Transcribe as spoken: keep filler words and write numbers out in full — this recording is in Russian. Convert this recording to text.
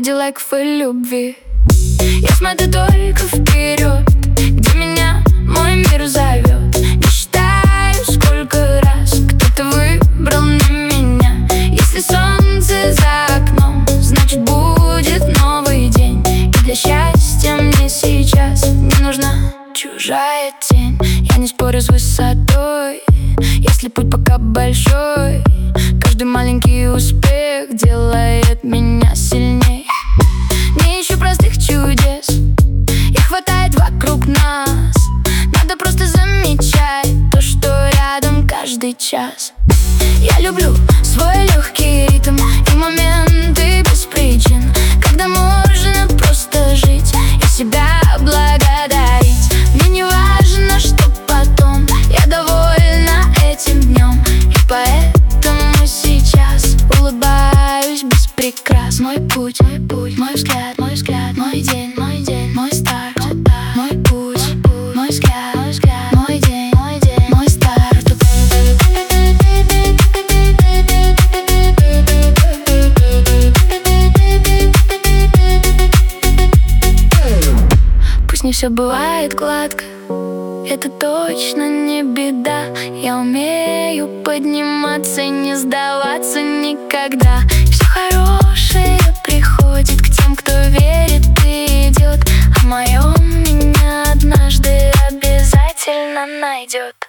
Ради лайков и любви я смотрю только вперед, где меня мой мир зовет. Не считаю, сколько раз кто-то выбрал не меня. Если солнце за окном, значит будет новый день. И для счастья мне сейчас не нужна чужая тень. Я не спорю с высотой, если путь пока большой. Каждый маленький успех делает меня сильней. Не ищу простых чудес, их хватает вокруг нас. Надо просто замечать то, что рядом каждый час. Я люблю свой легкий ритм и моменты без причин, когда можно просто жить и себя благодарить. Мне не важно, что потом, я довольна этим днем. И поэтому сейчас улыбаюсь без прикрас. Мой путь, мой путь, мой взгляд, мой взгляд, мой день, мой день, мой старт. Мой путь, мой взгляд, мой взгляд, мой день, мой день, мой старт. Пусть не все бывает гладко, это точно не беда. Я умею подниматься и не сдаваться никогда. Все хорошее приходит к тем, кто верит и идет, а мое меня однажды обязательно найдет.